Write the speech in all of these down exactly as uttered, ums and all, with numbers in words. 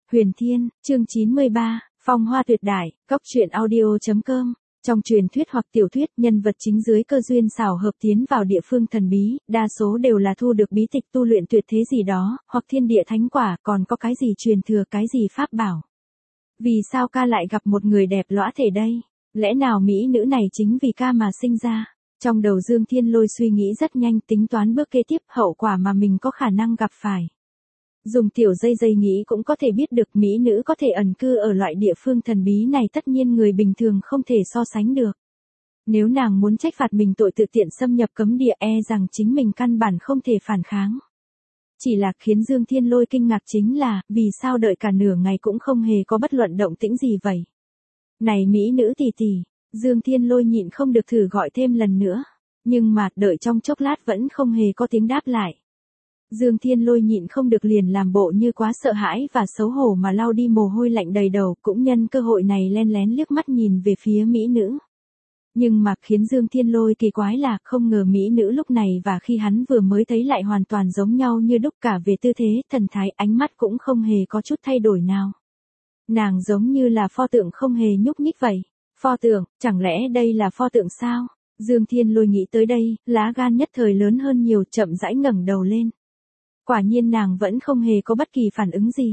Huyền Thiên, chương chín mươi ba, Phong Hoa Tuyệt Đại, Góc truyện audio chấm com. Trong truyền thuyết hoặc tiểu thuyết, nhân vật chính dưới cơ duyên xảo hợp tiến vào địa phương thần bí, đa số đều là thu được bí tịch tu luyện tuyệt thế gì đó, hoặc thiên địa thánh quả, còn có cái gì truyền thừa, cái gì pháp bảo. Vì sao ca lại gặp một người đẹp lõa thể đây? Lẽ nào mỹ nữ này chính vì ca mà sinh ra? Trong đầu Dương Thiên Lôi suy nghĩ rất nhanh, tính toán bước kế tiếp, hậu quả mà mình có khả năng gặp phải. Dùng tiểu dây dây nghĩ cũng có thể biết được mỹ nữ có thể ẩn cư ở loại địa phương thần bí này, tất nhiên người bình thường không thể so sánh được. Nếu nàng muốn trách phạt mình tội tự tiện xâm nhập cấm địa, e rằng chính mình căn bản không thể phản kháng. Chỉ là khiến Dương Thiên Lôi kinh ngạc chính là, vì sao đợi cả nửa ngày cũng không hề có bất luận động tĩnh gì vậy? Này mỹ nữ tỷ tỷ, Dương Thiên Lôi nhịn không được thử gọi thêm lần nữa. Nhưng mà, đợi trong chốc lát vẫn không hề có tiếng đáp lại. Dương Thiên Lôi nhịn không được liền làm bộ như quá sợ hãi và xấu hổ mà lau đi mồ hôi lạnh đầy đầu, cũng nhân cơ hội này len lén liếc mắt nhìn về phía mỹ nữ. Nhưng mà khiến Dương Thiên Lôi kỳ quái là không ngờ mỹ nữ lúc này và khi hắn vừa mới thấy lại hoàn toàn giống nhau như đúc, cả về tư thế, thần thái, ánh mắt cũng không hề có chút thay đổi nào. Nàng giống như là pho tượng không hề nhúc nhích vậy. Pho tượng, chẳng lẽ đây là pho tượng sao? Dương Thiên Lôi nghĩ tới đây, lá gan nhất thời lớn hơn nhiều, chậm rãi ngẩng đầu lên. Quả nhiên nàng vẫn không hề có bất kỳ phản ứng gì.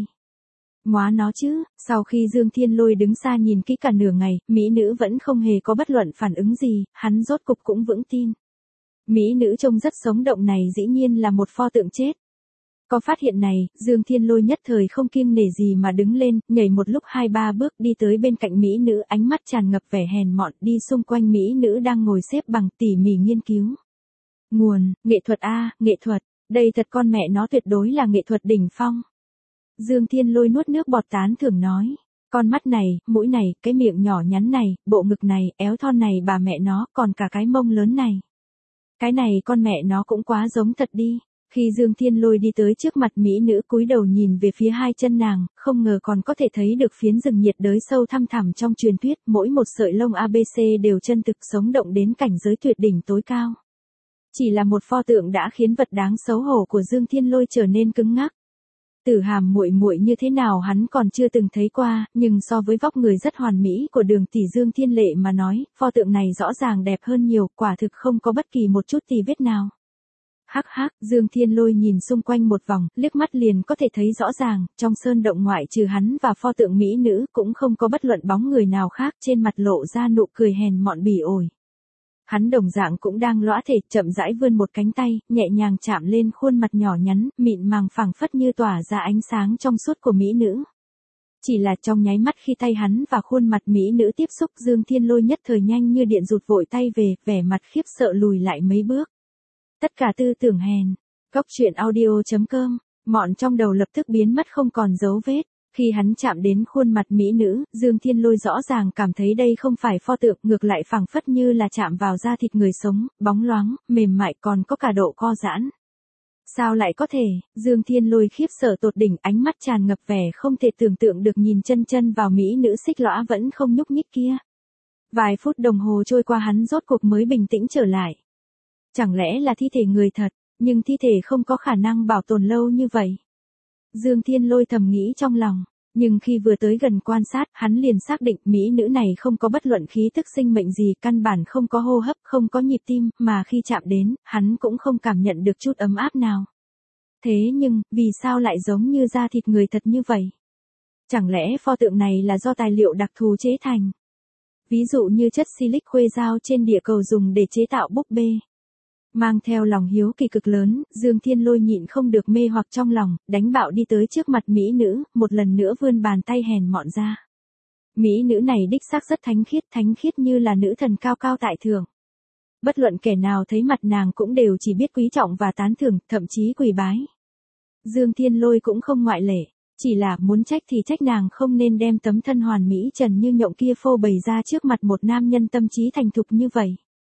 Móa nó chứ, sau khi Dương Thiên Lôi đứng xa nhìn kỹ cả nửa ngày, mỹ nữ vẫn không hề có bất luận phản ứng gì, hắn rốt cục cũng vững tin. Mỹ nữ trông rất sống động này dĩ nhiên là một pho tượng chết. Có phát hiện này, Dương Thiên Lôi nhất thời không kiêng nể gì mà đứng lên, nhảy một lúc hai ba bước đi tới bên cạnh mỹ nữ, ánh mắt tràn ngập vẻ hèn mọn, đi xung quanh mỹ nữ đang ngồi xếp bằng, tỉ mỉ nghiên cứu. Nguồn, nghệ thuật a, nghệ thuật. Đây thật con mẹ nó tuyệt đối là nghệ thuật đỉnh phong. Dương Thiên Lôi nuốt nước bọt tán thưởng nói. Con mắt này, mũi này, cái miệng nhỏ nhắn này, bộ ngực này, éo thon này, bà mẹ nó, còn cả cái mông lớn này. Cái này con mẹ nó cũng quá giống thật đi. Khi Dương Thiên Lôi đi tới trước mặt mỹ nữ, cúi đầu nhìn về phía hai chân nàng, không ngờ còn có thể thấy được phiến rừng nhiệt đới sâu thăm thẳm trong truyền thuyết, mỗi một sợi lông a bê xê đều chân thực sống động đến cảnh giới tuyệt đỉnh tối cao. Chỉ là một pho tượng đã khiến vật đáng xấu hổ của Dương Thiên Lôi trở nên cứng ngắc. Tử Hàm muội muội như thế nào hắn còn chưa từng thấy qua, nhưng so với vóc người rất hoàn mỹ của Đường tỷ Dương Thiên Lệ mà nói, pho tượng này rõ ràng đẹp hơn nhiều, quả thực không có bất kỳ một chút tì vết nào. Hắc hắc, Dương Thiên Lôi nhìn xung quanh một vòng, liếc mắt liền có thể thấy rõ ràng, trong sơn động ngoại trừ hắn và pho tượng mỹ nữ cũng không có bất luận bóng người nào khác, trên mặt lộ ra nụ cười hèn mọn bỉ ổi. Hắn đồng dạng cũng đang lõa thể, chậm rãi vươn một cánh tay, nhẹ nhàng chạm lên khuôn mặt nhỏ nhắn, mịn màng phẳng phất như tỏa ra ánh sáng trong suốt của mỹ nữ. Chỉ là trong nháy mắt khi tay hắn và khuôn mặt mỹ nữ tiếp xúc, Dương Thiên Lôi nhất thời nhanh như điện rụt vội tay về, vẻ mặt khiếp sợ lùi lại mấy bước. Tất cả tư tưởng hèn, góc truyện audio chấm com, mọn trong đầu lập tức biến mất không còn dấu vết. Khi hắn chạm đến khuôn mặt mỹ nữ, Dương Thiên Lôi rõ ràng cảm thấy đây không phải pho tượng, ngược lại phẳng phất như là chạm vào da thịt người sống, bóng loáng, mềm mại, còn có cả độ co giãn. Sao lại có thể? Dương Thiên Lôi khiếp sợ tột đỉnh, ánh mắt tràn ngập vẻ không thể tưởng tượng được nhìn chân chân vào mỹ nữ xích lõa vẫn không nhúc nhích kia. Vài phút đồng hồ trôi qua hắn rốt cuộc mới bình tĩnh trở lại. Chẳng lẽ là thi thể người thật, nhưng thi thể không có khả năng bảo tồn lâu như vậy. Dương Thiên Lôi thầm nghĩ trong lòng, nhưng khi vừa tới gần quan sát, hắn liền xác định mỹ nữ này không có bất luận khí tức sinh mệnh gì, căn bản không có hô hấp, không có nhịp tim, mà khi chạm đến, hắn cũng không cảm nhận được chút ấm áp nào. Thế nhưng, vì sao lại giống như da thịt người thật như vậy? Chẳng lẽ pho tượng này là do tài liệu đặc thù chế thành? Ví dụ như chất silic khuê dao trên địa cầu dùng để chế tạo búp bê. Mang theo lòng hiếu kỳ cực lớn, Dương Thiên Lôi nhịn không được mê hoặc trong lòng, đánh bạo đi tới trước mặt mỹ nữ, một lần nữa vươn bàn tay hèn mọn ra. Mỹ nữ này đích xác rất thánh khiết, thánh khiết như là nữ thần cao cao tại thượng. Bất luận kẻ nào thấy mặt nàng cũng đều chỉ biết quý trọng và tán thưởng, thậm chí quỳ bái. Dương Thiên Lôi cũng không ngoại lệ, chỉ là muốn trách thì trách nàng không nên đem tấm thân hoàn mỹ trần như nhộng kia phô bày ra trước mặt một nam nhân tâm trí thành thục như vậy.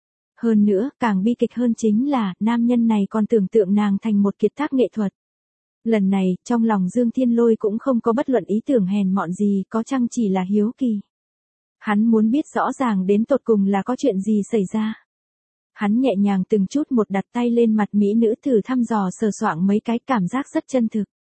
Hơn nữa, càng bi kịch hơn chính là, nam nhân này còn tưởng tượng nàng thành một kiệt tác nghệ thuật. Lần này, trong lòng Dương Thiên Lôi cũng không có bất luận ý tưởng hèn mọn gì, có chăng chỉ là hiếu kỳ. Hắn muốn biết rõ ràng đến tột cùng là có chuyện gì xảy ra. Hắn nhẹ nhàng từng chút một đặt tay lên mặt mỹ nữ, thử thăm dò sờ soạng mấy cái, cảm giác rất chân thực.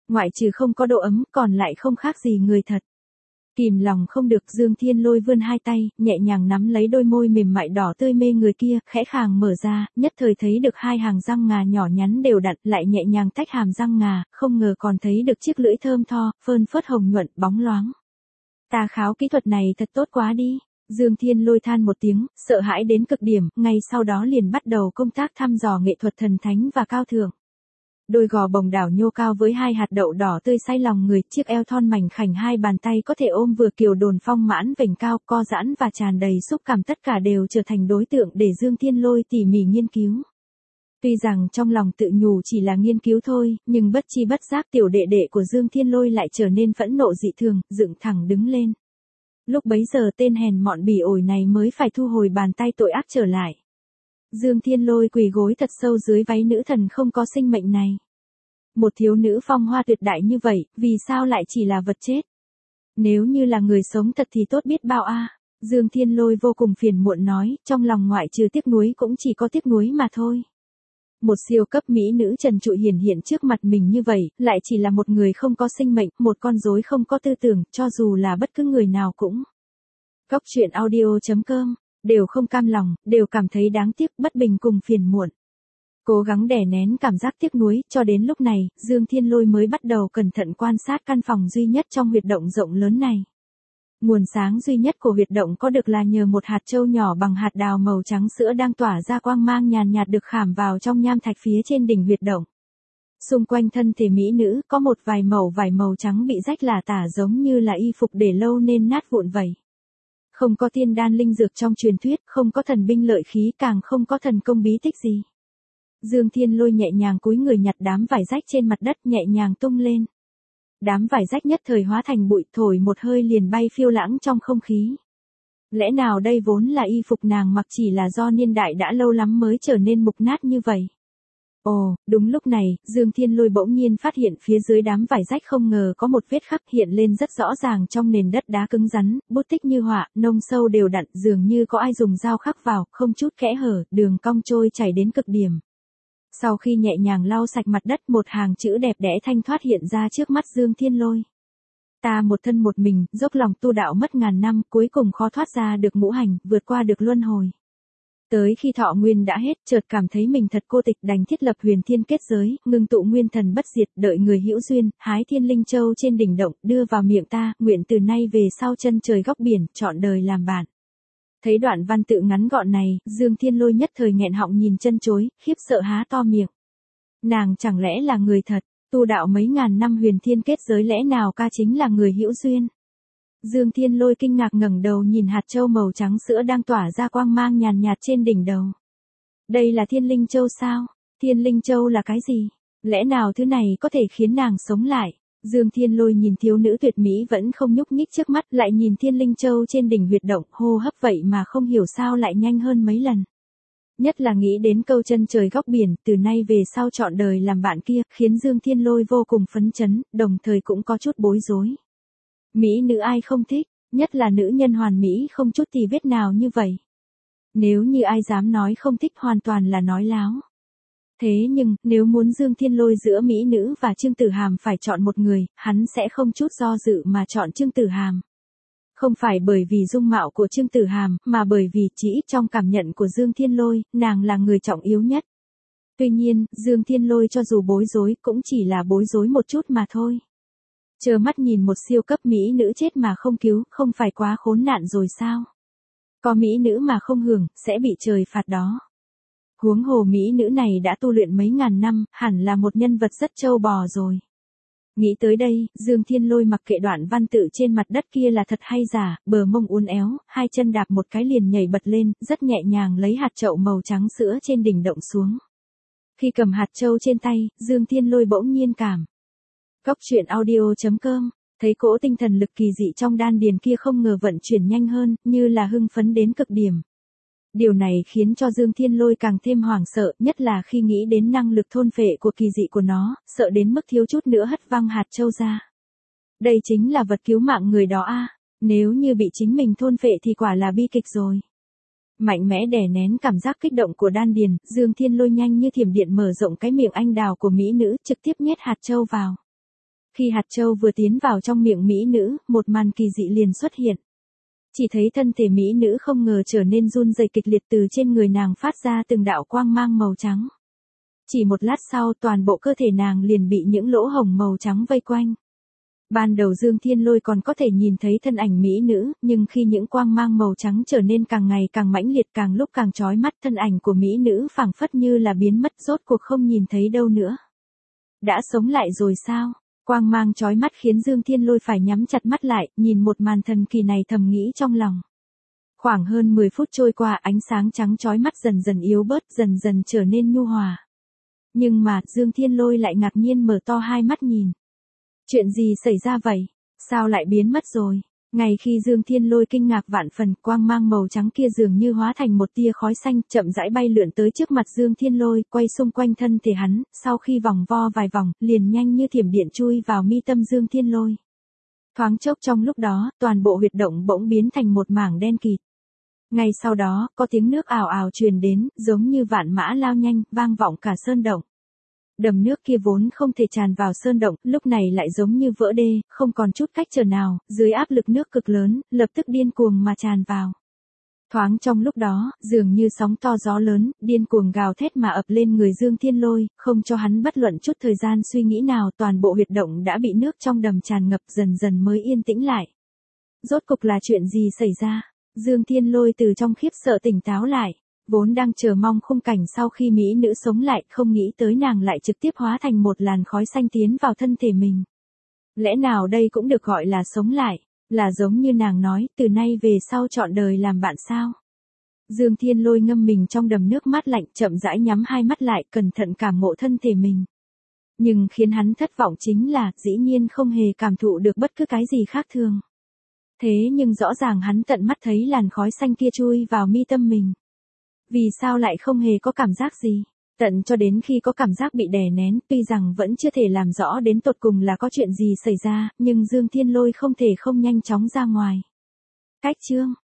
Ngoại trừ không có độ ấm, còn lại không khác gì người thật. Kìm lòng không được, Dương Thiên Lôi vươn hai tay, nhẹ nhàng nắm lấy đôi môi mềm mại đỏ tươi mê người kia, khẽ khàng mở ra, nhất thời thấy được hai hàng răng ngà nhỏ nhắn đều đặn, lại nhẹ nhàng tách hàm răng ngà, không ngờ còn thấy được chiếc lưỡi thơm tho, phơn phớt hồng nhuận, bóng loáng. Tà kháo kỹ thuật này thật tốt quá đi. Dương Thiên Lôi than một tiếng, sợ hãi đến cực điểm, ngay sau đó liền bắt đầu công tác thăm dò nghệ thuật thần thánh và cao thượng. Đôi gò bồng đảo nhô cao với hai hạt đậu đỏ tươi say lòng người, chiếc eo thon mảnh khảnh hai bàn tay có thể ôm vừa kiều đồn phong mãn vểnh cao, co giãn và tràn đầy xúc cảm, tất cả đều trở thành đối tượng để Dương Thiên Lôi tỉ mỉ nghiên cứu. Tuy rằng trong lòng tự nhủ chỉ là nghiên cứu thôi, nhưng bất chi bất giác tiểu đệ đệ của Dương Thiên Lôi lại trở nên phẫn nộ dị thường, dựng thẳng đứng lên. Lúc bấy giờ tên hèn mọn bỉ ổi này mới phải thu hồi bàn tay tội ác trở lại. Dương Thiên Lôi quỳ gối thật sâu dưới váy nữ thần không có sinh mệnh này. Một thiếu nữ phong hoa tuyệt đại như vậy, vì sao lại chỉ là vật chết? Nếu như là người sống thật thì tốt biết bao a. Dương Thiên Lôi vô cùng phiền muộn nói, trong lòng ngoại trừ tiếc nuối cũng chỉ có tiếc nuối mà thôi. Một siêu cấp mỹ nữ trần trụi hiển hiện trước mặt mình như vậy, lại chỉ là một người không có sinh mệnh, một con rối không có tư tưởng, cho dù là bất cứ người nào cũng. Góc truyện audio chấm com, đều không cam lòng, đều cảm thấy đáng tiếc, bất bình cùng phiền muộn. Cố gắng đè nén cảm giác tiếc nuối, cho đến lúc này, Dương Thiên Lôi mới bắt đầu cẩn thận quan sát căn phòng duy nhất trong huyệt động rộng lớn này. Nguồn sáng duy nhất của huyệt động có được là nhờ một hạt châu nhỏ bằng hạt đào màu trắng sữa đang tỏa ra quang mang nhàn nhạt được khảm vào trong nham thạch phía trên đỉnh huyệt động. Xung quanh thân thể mỹ nữ có một vài mẩu vải màu trắng bị rách lả tả giống như là y phục để lâu nên nát vụn vậy. Không có tiên đan linh dược trong truyền thuyết, không có thần binh lợi khí, càng không có thần công bí tích gì. Dương Thiên Lôi nhẹ nhàng cúi người nhặt đám vải rách trên mặt đất, nhẹ nhàng tung lên. Đám vải rách nhất thời hóa thành bụi, thổi một hơi liền bay phiêu lãng trong không khí. Lẽ nào đây vốn là y phục nàng mặc, chỉ là do niên đại đã lâu lắm mới trở nên mục nát như vậy? Ồ, đúng lúc này, Dương Thiên Lôi bỗng nhiên phát hiện phía dưới đám vải rách không ngờ có một vết khắc hiện lên rất rõ ràng trong nền đất đá cứng rắn, bút tích như họa, nông sâu đều đặn, dường như có ai dùng dao khắc vào, không chút kẽ hở, đường cong trôi chảy đến cực điểm. Sau khi nhẹ nhàng lau sạch mặt đất, một hàng chữ đẹp đẽ thanh thoát hiện ra trước mắt Dương Thiên Lôi. Ta một thân một mình, dốc lòng tu đạo mất ngàn năm, cuối cùng khó thoát ra được ngũ hành, vượt qua được luân hồi. Tới khi thọ nguyên đã hết, chợt cảm thấy mình thật cô tịch, đành thiết lập huyền thiên kết giới, ngưng tụ nguyên thần bất diệt, đợi người hữu duyên, hái thiên linh châu trên đỉnh động, đưa vào miệng ta, nguyện từ nay về sau chân trời góc biển, trọn đời làm bạn. Thấy đoạn văn tự ngắn gọn này, Dương Thiên Lôi nhất thời nghẹn họng nhìn chân chối, khiếp sợ há to miệng. Nàng chẳng lẽ là người thật, tu đạo mấy ngàn năm huyền thiên kết giới, lẽ nào ca chính là người hữu duyên? Dương Thiên Lôi kinh ngạc ngẩng đầu nhìn hạt châu màu trắng sữa đang tỏa ra quang mang nhàn nhạt trên đỉnh đầu. Đây là thiên linh châu sao? Thiên linh châu là cái gì? Lẽ nào thứ này có thể khiến nàng sống lại? Dương Thiên Lôi nhìn thiếu nữ tuyệt mỹ vẫn không nhúc nhích trước mắt, lại nhìn thiên linh châu trên đỉnh huyệt động, hô hấp vậy mà không hiểu sao lại nhanh hơn mấy lần. Nhất là nghĩ đến câu chân trời góc biển, từ nay về sau trọn đời làm bạn kia, khiến Dương Thiên Lôi vô cùng phấn chấn, đồng thời cũng có chút bối rối. Mỹ nữ ai không thích, nhất là nữ nhân hoàn mỹ không chút tì vết nào như vậy. Nếu như ai dám nói không thích, hoàn toàn là nói láo. Thế nhưng, nếu muốn Dương Thiên Lôi giữa mỹ nữ và Trương Tử Hàm phải chọn một người, hắn sẽ không chút do dự mà chọn Trương Tử Hàm. Không phải bởi vì dung mạo của Trương Tử Hàm, mà bởi vì chỉ ít trong cảm nhận của Dương Thiên Lôi, nàng là người trọng yếu nhất. Tuy nhiên, Dương Thiên Lôi cho dù bối rối, cũng chỉ là bối rối một chút mà thôi. Chờ mắt nhìn một siêu cấp mỹ nữ chết mà không cứu, không phải quá khốn nạn rồi sao? Có mỹ nữ mà không hưởng, sẽ bị trời phạt đó. Huống hồ mỹ nữ này đã tu luyện mấy ngàn năm, hẳn là một nhân vật rất trâu bò rồi. Nghĩ tới đây, Dương Thiên Lôi mặc kệ đoạn văn tự trên mặt đất kia là thật hay giả, bờ mông uốn éo, hai chân đạp một cái liền nhảy bật lên, rất nhẹ nhàng lấy hạt chậu màu trắng sữa trên đỉnh động xuống. Khi cầm hạt châu trên tay, Dương Thiên Lôi bỗng nhiên cảm. Góc truyện audio chấm com, thấy cỗ tinh thần lực kỳ dị trong đan điền kia không ngờ vận chuyển nhanh hơn, như là hưng phấn đến cực điểm. Điều này khiến cho Dương Thiên Lôi càng thêm hoảng sợ, nhất là khi nghĩ đến năng lực thôn phệ của kỳ dị của nó, sợ đến mức thiếu chút nữa hất văng hạt châu ra. Đây chính là vật cứu mạng người đó a, nếu như bị chính mình thôn phệ thì quả là bi kịch rồi. Mạnh mẽ đè nén cảm giác kích động của đan điền, Dương Thiên Lôi nhanh như thiểm điện mở rộng cái miệng anh đào của mỹ nữ, trực tiếp nhét hạt châu vào. Khi hạt châu vừa tiến vào trong miệng mỹ nữ, một màn kỳ dị liền xuất hiện. Chỉ thấy thân thể mỹ nữ không ngờ trở nên run rẩy kịch liệt, từ trên người nàng phát ra từng đạo quang mang màu trắng. Chỉ một lát sau toàn bộ cơ thể nàng liền bị những lỗ hổng màu trắng vây quanh. Ban đầu Dương Thiên Lôi còn có thể nhìn thấy thân ảnh mỹ nữ, nhưng khi những quang mang màu trắng trở nên càng ngày càng mãnh liệt, càng lúc càng chói mắt, thân ảnh của mỹ nữ phảng phất như là biến mất, rốt cuộc không nhìn thấy đâu nữa. Đã sống lại rồi sao? Quang mang chói mắt khiến Dương Thiên Lôi phải nhắm chặt mắt lại, nhìn một màn thần kỳ này thầm nghĩ trong lòng. Khoảng hơn mười phút trôi qua, ánh sáng trắng chói mắt dần dần yếu bớt, dần dần trở nên nhu hòa. Nhưng mà, Dương Thiên Lôi lại ngạc nhiên mở to hai mắt nhìn. Chuyện gì xảy ra vậy? Sao lại biến mất rồi? Ngay khi Dương Thiên Lôi kinh ngạc vạn phần, quang mang màu trắng kia dường như hóa thành một tia khói xanh, chậm rãi bay lượn tới trước mặt Dương Thiên Lôi, quay xung quanh thân thể hắn, sau khi vòng vo vài vòng, liền nhanh như thiểm điện chui vào mi tâm Dương Thiên Lôi. Thoáng chốc trong lúc đó, toàn bộ huyệt động bỗng biến thành một mảng đen kịt. Ngay sau đó, có tiếng nước ào ào truyền đến, giống như vạn mã lao nhanh, vang vọng cả sơn động. Đầm nước kia vốn không thể tràn vào sơn động, lúc này lại giống như vỡ đê, không còn chút cách trở nào, dưới áp lực nước cực lớn, lập tức điên cuồng mà tràn vào. Thoáng trong lúc đó, dường như sóng to gió lớn, điên cuồng gào thét mà ập lên người Dương Thiên Lôi, không cho hắn bất luận chút thời gian suy nghĩ nào, toàn bộ huyệt động đã bị nước trong đầm tràn ngập, dần dần mới yên tĩnh lại. Rốt cục là chuyện gì xảy ra? Dương Thiên Lôi từ trong khiếp sợ tỉnh táo lại. Vốn đang chờ mong khung cảnh sau khi mỹ nữ sống lại, không nghĩ tới nàng lại trực tiếp hóa thành một làn khói xanh tiến vào thân thể mình. Lẽ nào đây cũng được gọi là sống lại, là giống như nàng nói, từ nay về sau trọn đời làm bạn sao? Dương Thiên Lôi ngâm mình trong đầm nước mát lạnh, chậm rãi nhắm hai mắt lại, cẩn thận cảm ngộ thân thể mình. Nhưng khiến hắn thất vọng chính là, dĩ nhiên không hề cảm thụ được bất cứ cái gì khác thường. Thế nhưng rõ ràng hắn tận mắt thấy làn khói xanh kia chui vào mi tâm mình. Vì sao lại không hề có cảm giác gì? Tận cho đến khi có cảm giác bị đè nén, tuy rằng vẫn chưa thể làm rõ đến tột cùng là có chuyện gì xảy ra, nhưng Dương Thiên Lôi không thể không nhanh chóng ra ngoài. Cách chương